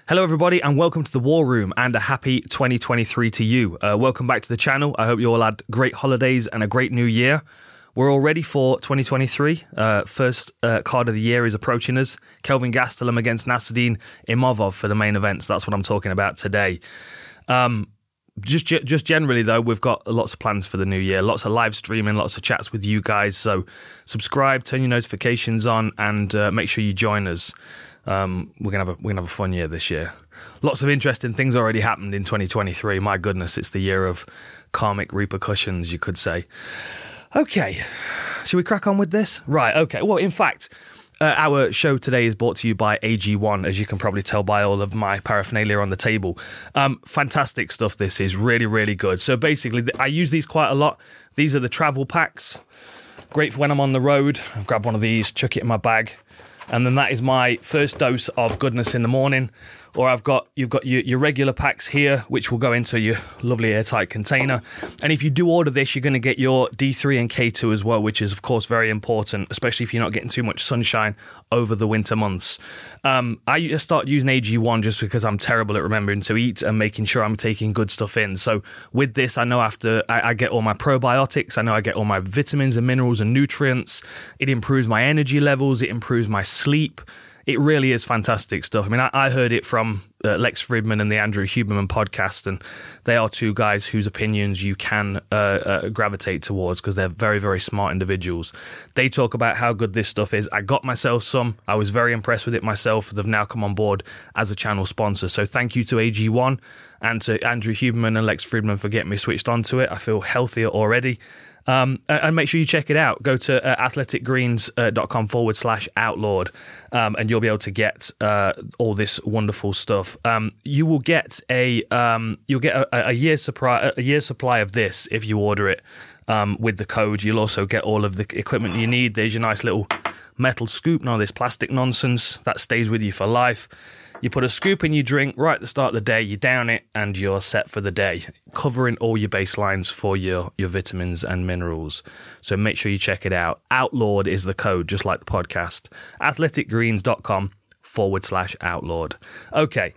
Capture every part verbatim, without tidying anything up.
Hello everybody and welcome to the War Room and a happy twenty twenty-three to you. Uh, welcome back to the channel. I hope you all had great holidays and a great new year. We're all ready for twenty twenty-three. Uh, first uh, card of the year is approaching us. Kelvin Gastelum against Nassourdine Imavov for the main events. That's what I'm talking about today. Um, just just generally though, we've got lots of plans for the new year. Lots of live streaming, lots of chats with you guys. So subscribe, turn your notifications on and uh, make sure you join us. Um, we're gonna have a we're gonna have a fun year this year. Lots of interesting things already happened in twenty twenty-three. My goodness, it's the year of karmic repercussions, you could say. Okay, should we crack on with this? Right. Okay. Well, in fact, uh, our show today is brought to you by A G one, as you can probably tell by all of my paraphernalia on the table. Um, fantastic stuff. This is really really good. So basically, I use these quite a lot. These are the travel packs. Great for when I'm on the road. I'll grab one of these, chuck it in my bag. And then that is my first dose of goodness in the morning. Or I've got, you've got your, your regular packs here, which will go into your lovely airtight container. And if you do order this, you're going to get your D three and K two as well, which is, of course, very important, especially if you're not getting too much sunshine over the winter months. Um, I start using A G one just because I'm terrible at remembering to eat and making sure I'm taking good stuff in. So with this, I know after I, I get all my probiotics, I know I get all my vitamins and minerals and nutrients. It improves my energy levels. It improves my sleep. It really is fantastic stuff. I mean, I, I heard it from uh, Lex Fridman and the Andrew Huberman podcast, and they are two guys whose opinions you can uh, uh, gravitate towards because they're very, very smart individuals. They talk about how good this stuff is. I got myself some. I was very impressed with it myself. They've now come on board as a channel sponsor. So thank you to A G one and to Andrew Huberman and Lex Fridman for getting me switched onto it. I feel healthier already. Um, and make sure you check it out. Go to uh, athleticgreens.com forward slash outlawed, um, and you'll be able to get uh, all this wonderful stuff. Um, you will get a um, you'll get a, a year's supply a year's supply of this if you order it um, with the code. You'll also get all of the equipment you need. There's your nice little metal scoop. None of this plastic nonsense that stays with you for life. You put a scoop in your drink right at the start of the day, you down it, and you're set for the day, covering all your baselines for your, your vitamins and minerals. So make sure you check it out. Outlawed is the code, just like the podcast. athleticgreens.com forward slash outlawed. Okay,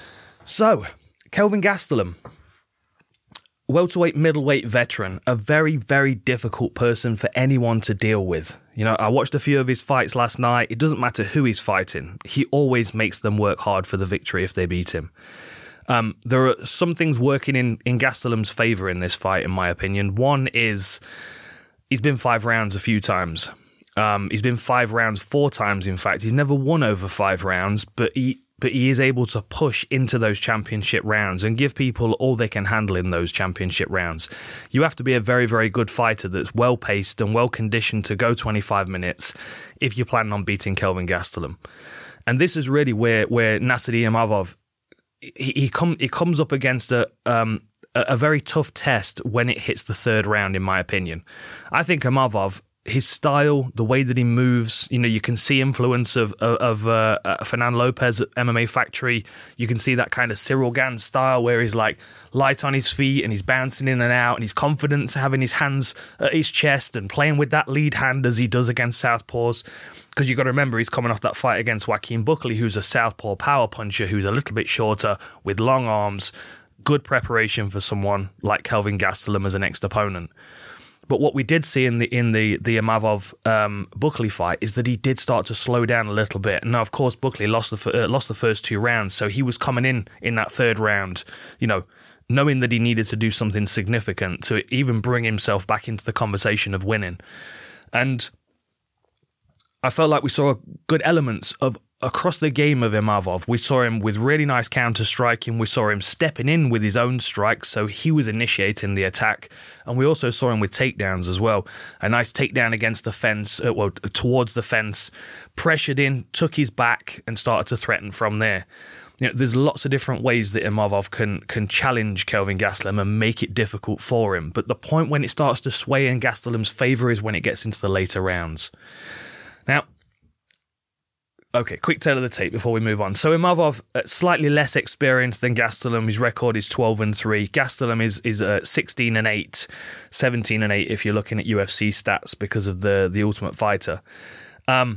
so Kelvin Gastelum, welterweight, middleweight veteran, a very, very difficult person for anyone to deal with. You know, I watched a few of his fights last night. It doesn't matter who he's fighting. He always makes them work hard for the victory if they beat him. Um, there are some things working in, in Gastelum's favour in this fight, in my opinion. One is he's been five rounds a few times. Um, he's been five rounds four times, in fact. He's never won over five rounds, but he... but he is able to push into those championship rounds and give people all they can handle in those championship rounds. You have to be a very, very good fighter that's well-paced and well-conditioned to go twenty-five minutes if you're planning on beating Kelvin Gastelum. And this is really where where Nassourdine Imavov, he, he, come, he comes up against a, um, a, a very tough test when it hits the third round, in my opinion. I think Imavov, his style, the way that he moves, you know, you can see influence of of, of uh, uh, Fernand Lopez at M M A Factory. You can see that kind of Cyril Gane style where he's like light on his feet and he's bouncing in and out and he's confident having his hands at his chest and playing with that lead hand as he does against southpaws. Because you've got to remember, he's coming off that fight against Joaquin Buckley, who's a southpaw power puncher, who's a little bit shorter with long arms. Good preparation for someone like Kelvin Gastelum as a next opponent. But what we did see in the in the the Imavov um, Buckley fight is that he did start to slow down a little bit. Now, of course, Buckley lost the uh, lost the first two rounds, so he was coming in in that third round, you know, knowing that he needed to do something significant to even bring himself back into the conversation of winning. And I felt like we saw good elements of across the game of Imavov. We saw him with really nice counter striking. We saw him stepping in with his own strikes, so he was initiating the attack. And we also saw him with takedowns as well. A nice takedown against the fence, uh, well, towards the fence, pressured in, took his back, and started to threaten from there. You know, there's lots of different ways that Imavov can can challenge Kelvin Gastelum and make it difficult for him. But the point when it starts to sway in Gastelum's favour is when it gets into the later rounds. Now, okay, quick tale of the tape before we move on. So Imavov, uh, slightly less experienced than Gastelum. His record is twelve and three. Gastelum is is uh, sixteen and eight, seventeen and eight if you're looking at U F C stats because of the the Ultimate Fighter. Um,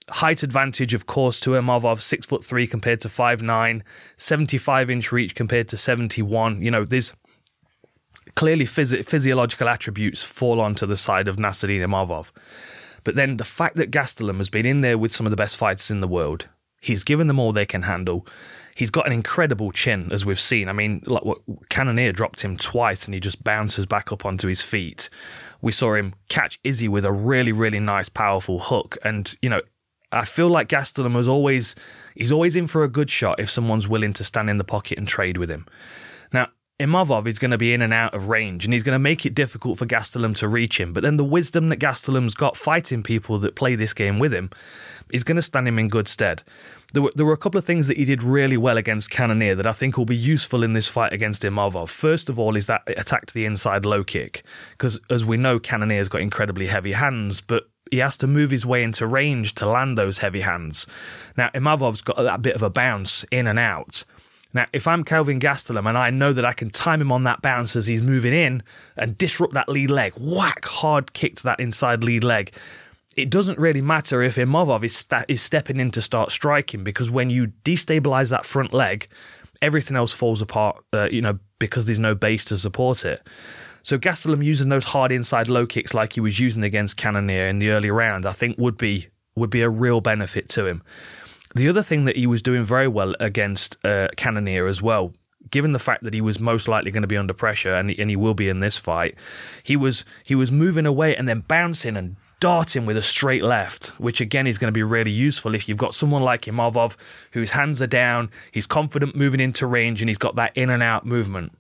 height advantage, of course, to Imavov, six foot three compared to five nine, seventy-five inch reach compared to seventy-one. You know, there's clearly phys- physiological attributes fall onto the side of Nassourdine Imavov. But then the fact that Gastelum has been in there with some of the best fighters in the world, he's given them all they can handle. He's got an incredible chin, as we've seen. I mean, like what, Cannonier dropped him twice and he just bounces back up onto his feet. We saw him catch Izzy with a really, really nice, powerful hook. And, you know, I feel like Gastelum was always, he's always in for a good shot if someone's willing to stand in the pocket and trade with him. Now, Imavov is going to be in and out of range, and he's going to make it difficult for Gastelum to reach him. But then the wisdom that Gastelum's got fighting people that play this game with him is going to stand him in good stead. There were, there were a couple of things that he did really well against Cannonier that I think will be useful in this fight against Imavov. First of all is that attack to the inside low kick, because as we know, Cannonier's got incredibly heavy hands, but he has to move his way into range to land those heavy hands. Now, Imavov's got that bit of a bounce in and out. Now, if I'm Kelvin Gastelum and I know that I can time him on that bounce as he's moving in and disrupt that lead leg, whack, hard kick to that inside lead leg, it doesn't really matter if Imavov is, sta- is stepping in to start striking, because when you destabilize that front leg, everything else falls apart, uh, you know, because there's no base to support it. So Gastelum using those hard inside low kicks like he was using against Cannonier in the early round, I think would be would be a real benefit to him. The other thing that he was doing very well against uh, Cannonier as well, given the fact that he was most likely going to be under pressure, and he, and he will be in this fight, he was he was moving away and then bouncing and darting with a straight left, which again is going to be really useful if you've got someone like Imavov whose hands are down, he's confident moving into range, and he's got that in and out movement.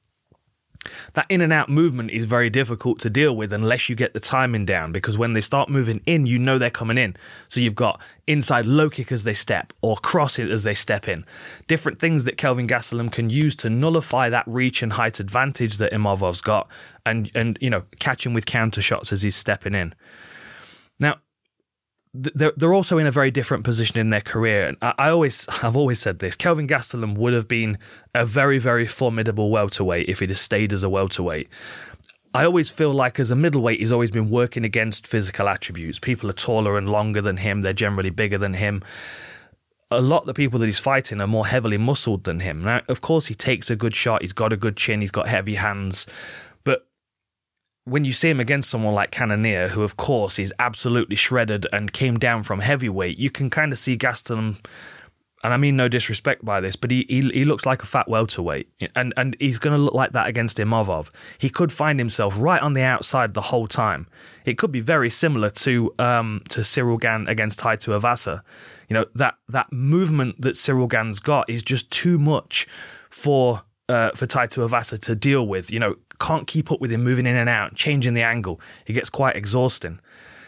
That in and out movement is very difficult to deal with unless you get the timing down, because when they start moving in, you know they're coming in. So you've got inside low kick as they step, or cross it as they step in. Different things that Kelvin Gastelum can use to nullify that reach and height advantage that Imavov's got, and, and you know, catch him with counter shots as he's stepping in. Now, they're they're also in a very different position in their career. And I, I always, I've always said this: Kelvin Gastelum would have been a very, very formidable welterweight if he'd have stayed as a welterweight. I always feel like as a middleweight, he's always been working against physical attributes. People are taller and longer than him. They're generally bigger than him. A lot of the people that he's fighting are more heavily muscled than him. Now, of course, he takes a good shot. He's got a good chin. He's got heavy hands. But when you see him against someone like Cannonier, who of course is absolutely shredded and came down from heavyweight, you can kind of see Gastelum, and I mean no disrespect by this, but he he, he looks like a fat welterweight, and, and he's going to look like that against Imavov. He could find himself right on the outside the whole time. It could be very similar to um, to Cyril Gane against Tai Tuivasa. You know, that that movement that Cyril Gane's got is just too much for uh, for Tai Tuivasa to deal with. You know, can't keep up with him moving in and out, changing the angle. It gets quite exhausting.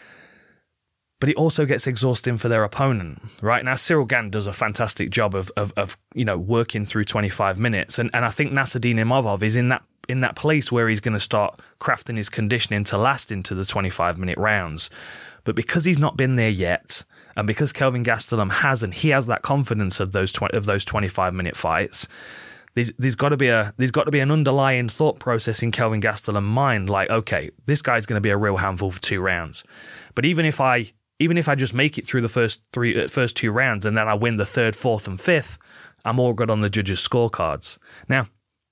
But it also gets exhausting for their opponent, right? Now, Cyril Gane does a fantastic job of, of, of you know, working through twenty-five minutes. And, and I think Nassourdine Imavov is in that in that place where he's going to start crafting his conditioning to last into the twenty-five minute rounds. But because he's not been there yet, and because Kelvin Gastelum hasn't, he has that confidence of those twenty, of those twenty-five minute fights. There's, there's got to be a there's got to be an underlying thought process in Kelvin Gastelum's mind, like, okay, this guy's going to be a real handful for two rounds. But even if I even if I just make it through the first three first two rounds and then I win the third, fourth, and fifth, I'm all good on the judges' scorecards. Now,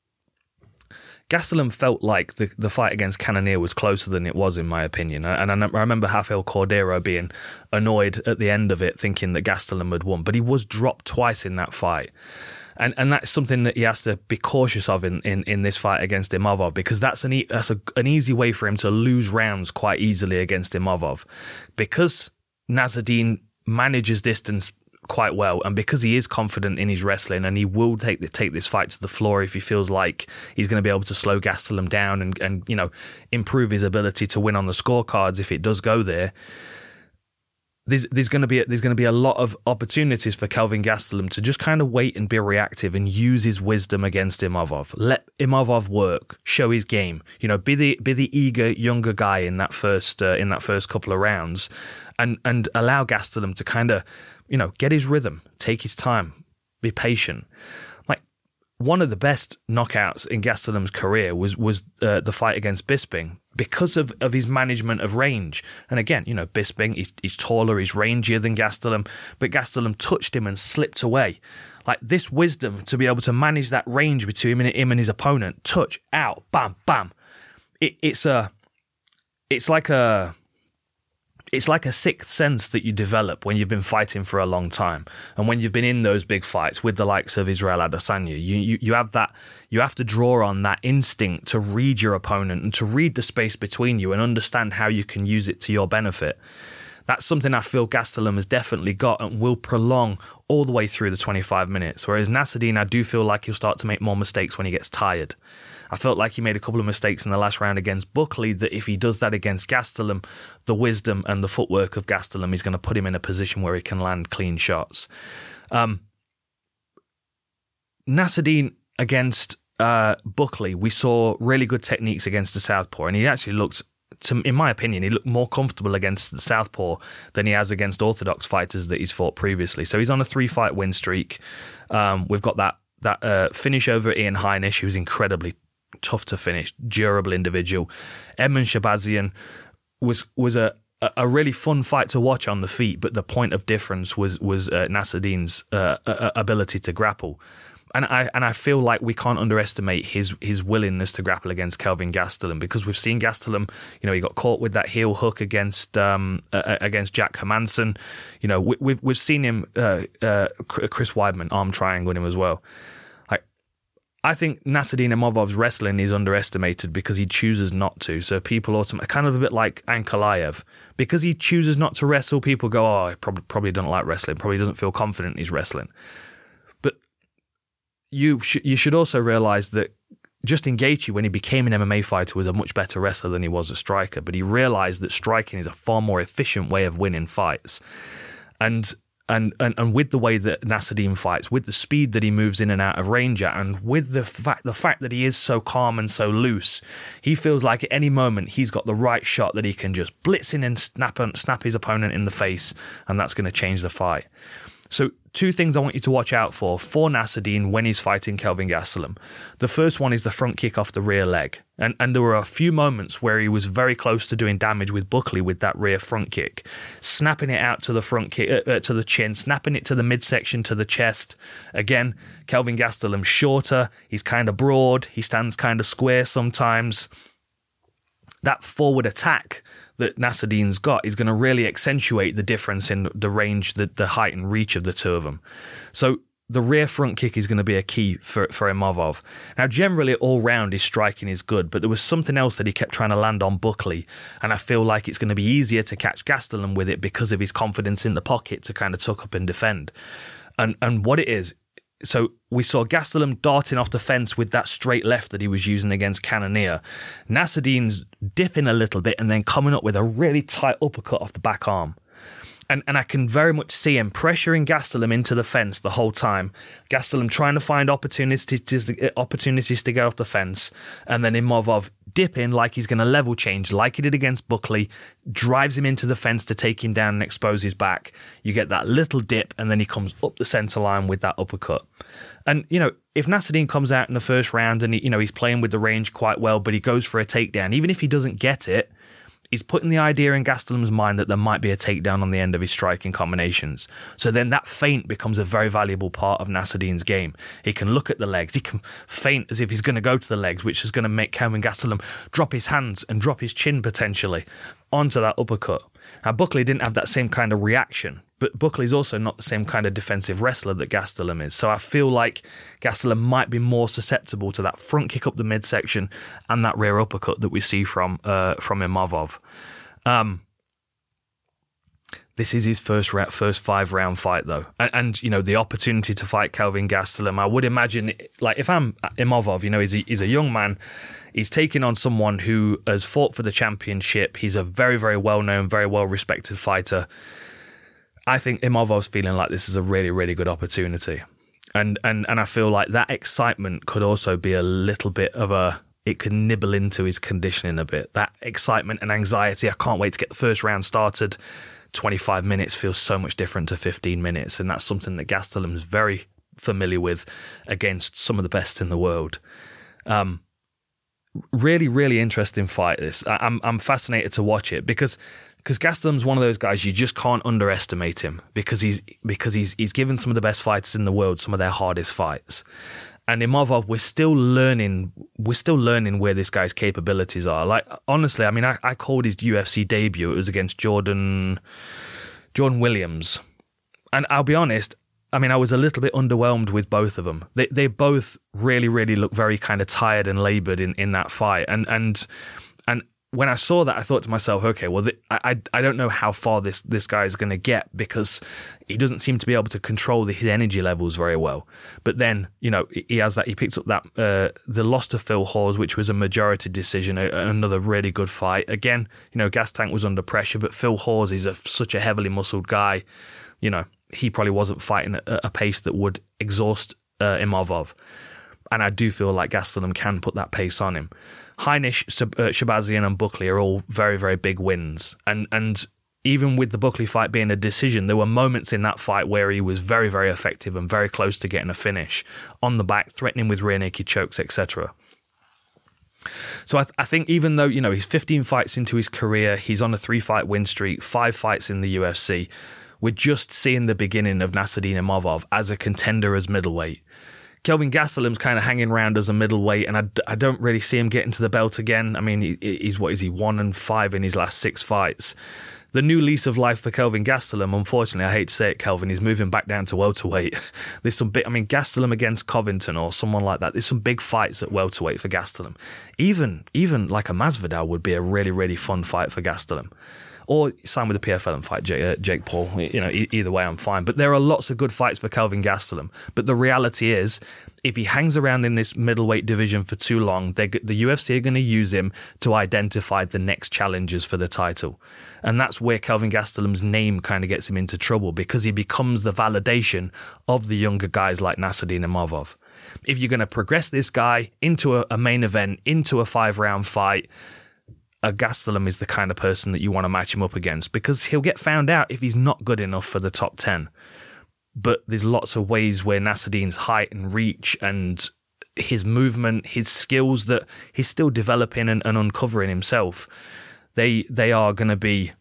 Gastelum felt like the, the fight against Cannonier was closer than it was, in my opinion. And I, I remember Rafael Cordeiro being annoyed at the end of it, thinking that Gastelum had won. But he was dropped twice in that fight. And and that's something that he has to be cautious of in, in, in this fight against Imavov, because that's an e- that's a, an easy way for him to lose rounds quite easily against Imavov. Because Nassourdine manages distance quite well, and because he is confident in his wrestling, and he will take the, take this fight to the floor if he feels like he's going to be able to slow Gastelum down and, and you know, improve his ability to win on the scorecards if it does go there. There's, there's going to be a, there's going to be a lot of opportunities for Kelvin Gastelum to just kind of wait and be reactive and use his wisdom against Imavov. Let Imavov work, show his game. You know, be the be the eager younger guy in that first uh, in that first couple of rounds, and and allow Gastelum to kind of, you know, get his rhythm, take his time, be patient. Like, one of the best knockouts in Gastelum's career was was uh, the fight against Bisping. because of, of his management of range. And again, you know, Bisping, he's, he's taller, he's rangier than Gastelum, but Gastelum touched him and slipped away. Like, this wisdom to be able to manage that range between him and his opponent, touch, out, bam, bam. It, it's a, it's like a, it's like a sixth sense that you develop when you've been fighting for a long time, and when you've been in those big fights with the likes of Israel Adesanya. You, you, you have that, you have to draw on that instinct to read your opponent and to read the space between you and understand how you can use it to your benefit. That's something I feel Gastelum has definitely got and will prolong all the way through the twenty-five minutes. Whereas Nassourdine, I do feel like he'll start to make more mistakes when he gets tired. I felt like he made a couple of mistakes in the last round against Buckley that if he does that against Gastelum, the wisdom and the footwork of Gastelum is going to put him in a position where he can land clean shots. Um, Nassourdine against uh, Buckley, we saw really good techniques against the southpaw, and he actually looked, to, in my opinion, he looked more comfortable against the southpaw than he has against orthodox fighters that he's fought previously. So he's on a three-fight win streak. Um, we've got that that uh, finish over Ian Heinisch, who's incredibly tough to finish, durable individual. Edmund Shabazian was was a a really fun fight to watch on the feet, but the point of difference was was uh, Nassourdine's uh, ability to grapple. And I and I feel like we can't underestimate his his willingness to grapple against Kelvin Gastelum, because we've seen Gastelum, you know, he got caught with that heel hook against um, uh, against Jack Hermansson. You know, we, we've we've seen him, uh, uh, Chris Weidman arm triangle him as well. Like, I think Nassourdine Imavov's wrestling is underestimated because he chooses not to. So people automatically, kind of a bit like Ankalaev, because he chooses not to wrestle. People go, oh, he probably probably doesn't like wrestling. Probably doesn't feel confident he's wrestling. You sh- you should also realise that Justin Gaethje, when he became an M M A fighter, was a much better wrestler than he was a striker. But he realised that striking is a far more efficient way of winning fights. And and and, and with the way that Nassourdine fights, with the speed that he moves in and out of range at, and with the fact the fact that he is so calm and so loose, he feels like at any moment he's got the right shot that he can just blitz in and snap snap his opponent in the face, and that's going to change the fight. So two things I want you to watch out for for Nassourdine when he's fighting Kelvin Gastelum. The first one is the front kick off the rear leg. And and there were a few moments where he was very close to doing damage with Buckley with that rear front kick. Snapping it out to the front kick, uh, uh, to the chin, snapping it to the midsection, to the chest. Again, Kelvin Gastelum's shorter, he's kind of broad, he stands kind of square sometimes. That forward attack that Nassourdine's got is going to really accentuate the difference in the range, the, the height and reach of the two of them. So the rear front kick is going to be a key for, for Imavov. Now, generally, all round, his striking is good, but there was something else that he kept trying to land on Buckley, and I feel like it's going to be easier to catch Gastelum with it because of his confidence in the pocket to kind of tuck up and defend. And and what it is, so we saw Gastelum darting off the fence with that straight left that he was using against Cannonier. Nassourdine's dipping a little bit and then coming up with a really tight uppercut off the back arm. And and I can very much see him pressuring Gastelum into the fence the whole time. Gastelum trying to find opportunities to, opportunities to get off the fence. And then Imavov dipping like he's going to level change, like he did against Buckley, drives him into the fence to take him down and expose his back. You get that little dip, and then he comes up the centre line with that uppercut. And, you know, if Nassourdine comes out in the first round and, he, you know, he's playing with the range quite well, but he goes for a takedown, even if he doesn't get it, he's putting the idea in Gastelum's mind that there might be a takedown on the end of his striking combinations. So then that feint becomes a very valuable part of Nassourdine's game. He can look at the legs. He can feint as if he's going to go to the legs, which is going to make Kelvin Gastelum drop his hands and drop his chin potentially onto that uppercut. Now, Buckley didn't have that same kind of reaction, but Buckley's also not the same kind of defensive wrestler that Gastelum is. So I feel like Gastelum might be more susceptible to that front kick up the midsection and that rear uppercut that we see from uh, from Imavov. Um, this is his first ra- first five round fight though, and, and you know the opportunity to fight Kelvin Gastelum. I would imagine, like if I'm Imavov, you know he's a, he's a young man. He's taking on someone who has fought for the championship. He's a very, very well-known, very well-respected fighter. I think Imavov's feeling like this is a really, really good opportunity. And and and I feel like that excitement could also be a little bit of a... It could nibble into his conditioning a bit. That excitement and anxiety. I can't wait to get the first round started. twenty-five minutes feels so much different to fifteen minutes. And that's something that Gastelum's very familiar with against some of the best in the world. Um really, really interesting fight. This I, I'm I'm fascinated to watch it because because Gastelum's one of those guys you just can't underestimate him because he's because he's he's given some of the best fighters in the world some of their hardest fights. And Imavov, we're still learning. We're still learning where this guy's capabilities are. Like honestly, I mean, I, I called his U F C debut. It was against Jordan, Jordan Williams, and I'll be honest. I mean, I was a little bit underwhelmed with both of them. They they both really, really look very kind of tired and laboured in, in that fight. And and and when I saw that, I thought to myself, okay, well, th- I I don't know how far this this guy is going to get because he doesn't seem to be able to control his energy levels very well. But then, you know, he has that. He picks up that uh, the loss to Phil Hawes, which was a majority decision, a, another really good fight. Again, you know, Gas Tank was under pressure, but Phil Hawes is a, such a heavily muscled guy, you know. He probably wasn't fighting at a pace that would exhaust uh, Imavov. And I do feel like Gastelum can put that pace on him. Heinisch, uh, Shabazian and Buckley are all very, very big wins. And and even with the Buckley fight being a decision, there were moments in that fight where he was very, very effective and very close to getting a finish on the back, threatening with rear naked chokes, et cetera. So I, th- I think even though, you know, he's fifteen fights into his career, he's on a three-fight win streak, five fights in the U F C, we're just seeing the beginning of Nassourdine Imavov as a contender as middleweight. Kelvin Gastelum's kind of hanging around as a middleweight, and I, I don't really see him getting to the belt again. I mean, he, he's, what is he, one and five in his last six fights. The new lease of life for Kelvin Gastelum, unfortunately, I hate to say it, Kelvin, he's moving back down to welterweight. There's some big, I mean, Gastelum against Covington or someone like that. There's some big fights at welterweight for Gastelum. Even, even like a Masvidal would be a really, really fun fight for Gastelum. Or sign with the P F L and fight Jake, uh, Jake Paul. You know, e- either way, I'm fine. But there are lots of good fights for Kelvin Gastelum. But the reality is, if he hangs around in this middleweight division for too long, the U F C are going to use him to identify the next challengers for the title. And that's where Kelvin Gastelum's name kind of gets him into trouble because he becomes the validation of the younger guys like Nassourdine Imavov. If you're going to progress this guy into a, a main event, into a five-round fight, a Gastelum is the kind of person that you want to match him up against because he'll get found out if he's not good enough for the top ten. But there's lots of ways where Nassourdine's height and reach and his movement, his skills that he's still developing and, and uncovering himself, they they are going to be.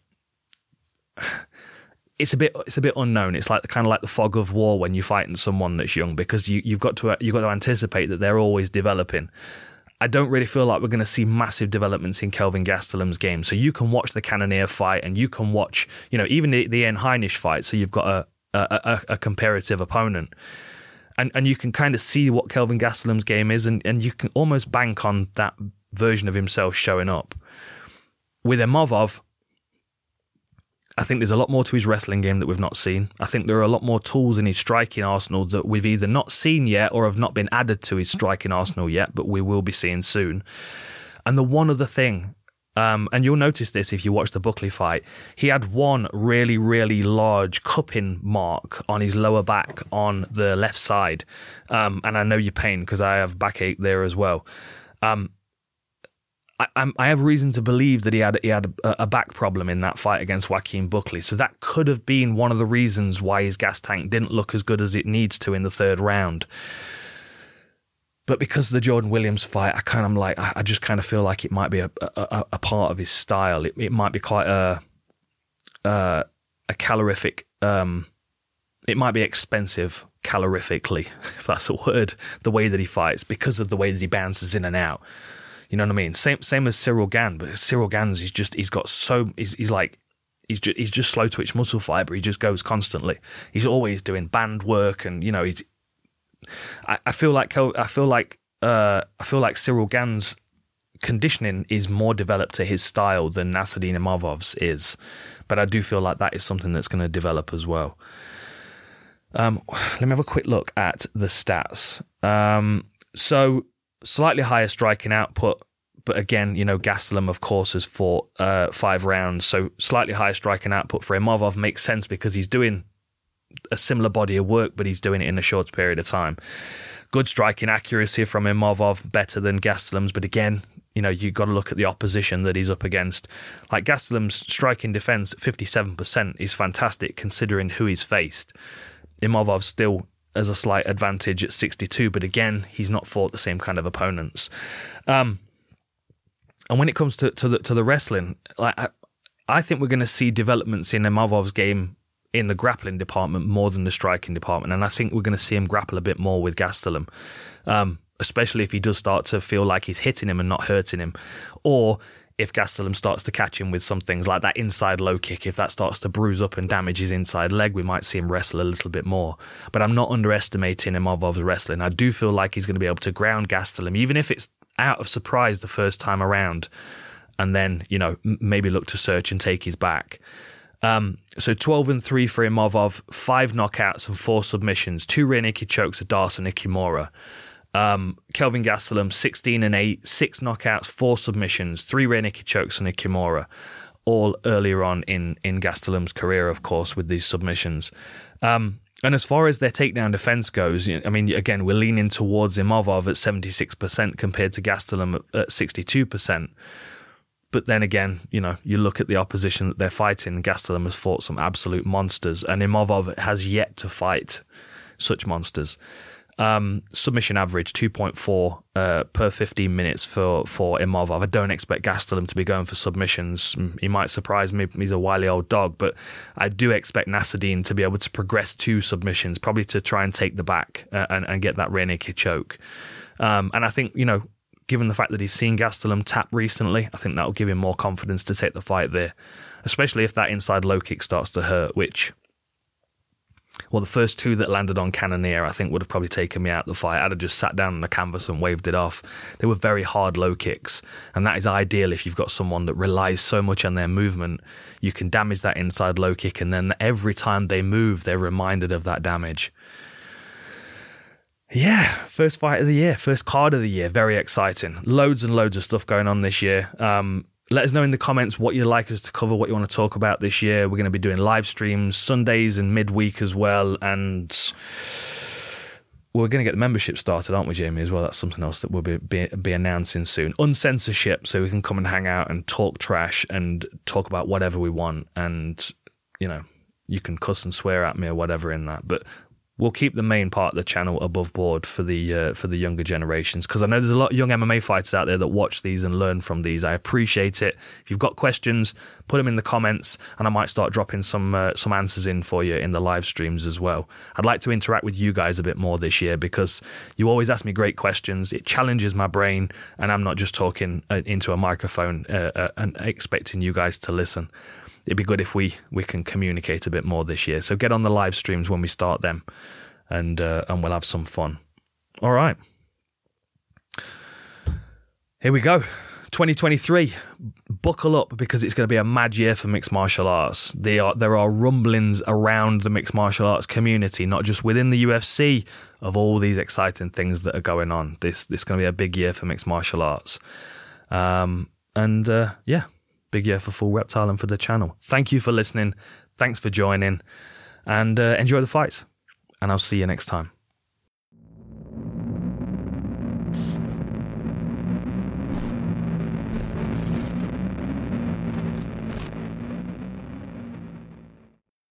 It's a bit it's a bit unknown. It's like kind of like the fog of war when you're fighting someone that's young because you you've got to you've got to anticipate that they're always developing. I don't really feel like we're going to see massive developments in Kelvin Gastelum's game. So you can watch the Cannonier fight and you can watch, you know, even the, the Ian Heinisch fight. So you've got a, a, a, a comparative opponent. And and you can kind of see what Kelvin Gastelum's game is and, and you can almost bank on that version of himself showing up. With Imavov, I think there's a lot more to his wrestling game that we've not seen. I think there are a lot more tools in his striking arsenal that we've either not seen yet or have not been added to his striking arsenal yet, but we will be seeing soon. And the one other thing, um, and you'll notice this if you watch the Buckley fight, he had one really, really large cupping mark on his lower back on the left side. Um, and I know your pain because I have backache there as well. Um, I, I have reason to believe that he had he had a, a back problem in that fight against Joaquin Buckley. So that could have been one of the reasons why his gas tank didn't look as good as it needs to in the third round. But because of the Jordan Williams fight, I kind of like I just kind of feel like it might be a a, a part of his style. It, it might be quite a a, a calorific. Um, it might be expensive calorifically, if that's a word. The way that he fights because of the way that he bounces in and out. You know what I mean? Same same as Cyril Gane, but Cyril Gane's he's just he's got so he's he's like he's just he's just slow twitch muscle fiber. He just goes constantly. He's always doing band work, and you know he's. I, I feel like I feel like uh, I feel like Cyril Gane's conditioning is more developed to his style than Nassourdine Imavov's is, but I do feel like that is something that's going to develop as well. Um, let me have a quick look at the stats. Um, so. Slightly higher striking output, but again, you know, Gastelum, of course, has fought uh, five rounds, so slightly higher striking output for Imavov makes sense because he's doing a similar body of work, but he's doing it in a short period of time. Good striking accuracy from Imavov, better than Gastelum's, but again, you know, you've got to look at the opposition that he's up against. Like Gastelum's striking defense at fifty-seven percent is fantastic considering who he's faced. Imavov still as a slight advantage at sixty-two, but again, he's not fought the same kind of opponents. Um, and when it comes to, to the to the wrestling, like I, I think we're going to see developments in Imavov's game in the grappling department more than the striking department, and I think we're going to see him grapple a bit more with Gastelum, um, especially if he does start to feel like he's hitting him and not hurting him, or if Gastelum starts to catch him with some things like that inside low kick. If that starts to bruise up and damage his inside leg, we might see him wrestle a little bit more. But I'm not underestimating Imavov's wrestling. I do feel like he's going to be able to ground Gastelum, even if it's out of surprise the first time around, and then, you know, maybe look to search and take his back. Um, so twelve and three for Imavov, five knockouts and four submissions, two rear naked chokes of Darson Ikimura. Um, Kelvin Gastelum, sixteen and eight, six knockouts, four submissions, three rear naked chokes on Ikimura, all earlier on in, in Gastelum's career, of course, with these submissions. Um, and as far as their takedown defense goes, I mean, again, we're leaning towards Imavov at seventy-six percent compared to Gastelum at, at sixty-two percent. But then again, you know, you look at the opposition that they're fighting. Gastelum has fought some absolute monsters, and Imavov has yet to fight such monsters. Um, submission average two point four uh, per fifteen minutes for, for Imavov. I don't expect Gastelum to be going for submissions. He might surprise me. He's a wily old dog, but I do expect Nassourdine to be able to progress to submissions, probably to try and take the back uh, and, and get that rear naked choke. Um, and I think, you know, given the fact that he's seen Gastelum tap recently, I think that will give him more confidence to take the fight there, especially if that inside low kick starts to hurt, which, well, the first two that landed on Cannonier, I think would have probably taken me out of the fight. I'd have just sat down on the canvas and waved it off. They were very hard low kicks, and that is ideal if you've got someone that relies so much on their movement. You can damage that inside low kick, and then every time they move, they're reminded of that damage. Yeah, first fight of the year, first card of the year. Very exciting. Loads and loads of stuff going on this year. Um, let us know in the comments what you'd like us to cover, what you want to talk about this year. We're going to be doing live streams Sundays and midweek as well. And we're going to get the membership started, aren't we, Jamie, as well? That's something else that we'll be, be, be announcing soon. Uncensorship, so we can come and hang out and talk trash and talk about whatever we want. And, you know, you can cuss and swear at me or whatever in that. But we'll keep the main part of the channel above board for the uh, for the younger generations, because I know there's a lot of young M M A fighters out there that watch these and learn from these. I appreciate it. If you've got questions, put them in the comments, and I might start dropping some uh, some answers in for you in the live streams as well. I'd like to interact with you guys a bit more this year, because you always ask me great questions. It challenges my brain, and I'm not just talking uh, into a microphone uh, uh, and expecting you guys to listen. It'd be good if we, we can communicate a bit more this year. So get on the live streams when we start them, and uh, and we'll have some fun. All right. Here we go. twenty twenty-three. Buckle up, because it's going to be a mad year for mixed martial arts. There are, there are rumblings around the mixed martial arts community, not just within the U F C, of all these exciting things that are going on. This, this is going to be a big year for mixed martial arts. Um, and uh, yeah. Big year for Full Reptile and for the channel. Thank you for listening. Thanks for joining. And uh, enjoy the fights. And I'll see you next time.